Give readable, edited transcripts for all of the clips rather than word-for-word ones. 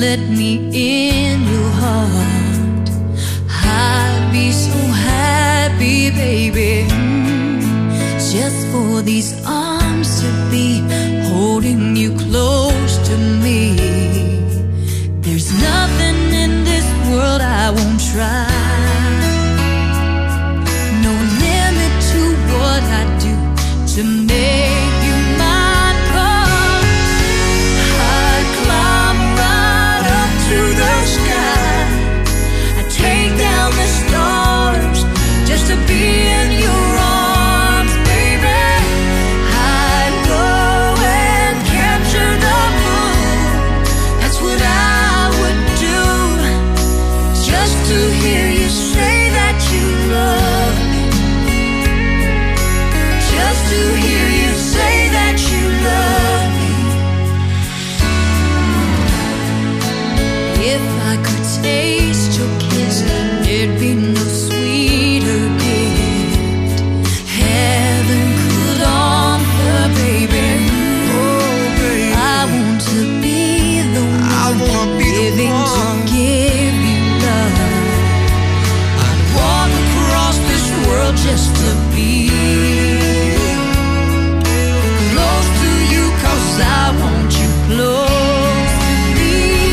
let me in your heart. I'd be so happy, baby, just for these arms to be holding you close to me. There's nothing in this world I won't try. No limit to what I do to make you mine. 'Cause I'd climb right up to the sky. I'd take down the stars just to be in your arms, baby. I'd go and capture the moon. That's what I would do, just to hear you say that you love me. Just to hear you say that you love me. If I could taste your kiss, there'd be no sweeter gift heaven could offer, baby. Oh, baby, I want to be the one living to give you love. I'd walk across this world just to be close to you, 'cause I want you close to me,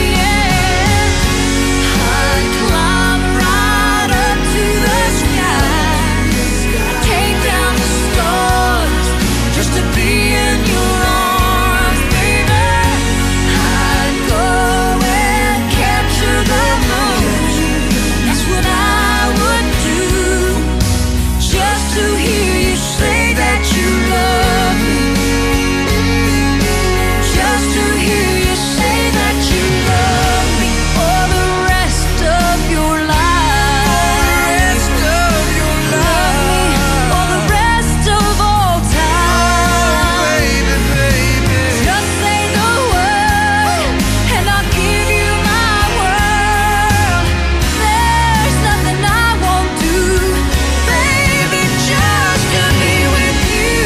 yeah. I'd climb right up to the sky. I'd take down the stars just to be in your arms, baby. I'd go and capture the moon. That's what I would do, just to hear you say that you love me. Just to hear you say that you love me for the rest of your life. rest of your Love me for the rest of all time. baby, baby. Just say the word and I'll give you my world. There's nothing I won't do, baby, just to be with you.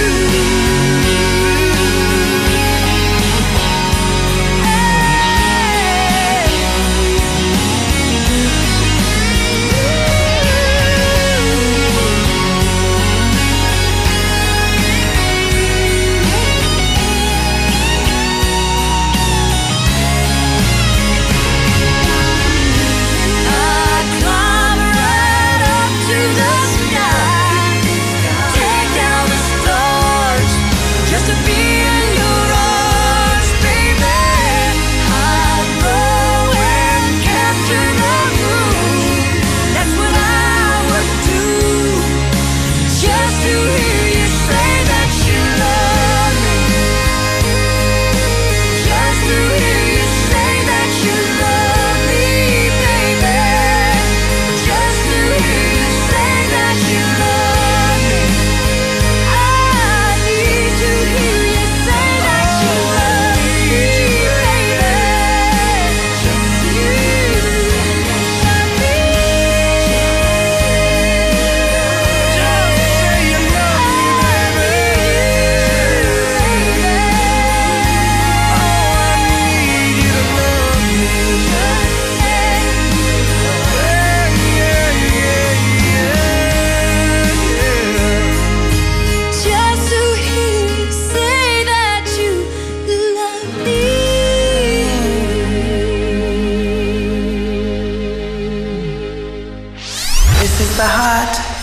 I'd climb right up to the sky, take down the stars just to be in your arms, baby. I'd go and capture the moon. That's what I would do, just to hear you say that you love me. Just to hear you say that you love me, baby. Just to hear you say that you love me. I need to hear you say that you love me, baby. Just you love me. Just say you love me, baby. Oh, I need you to love me. Yeah, yeah, yeah. Just to hear you say that you love me. This is the heart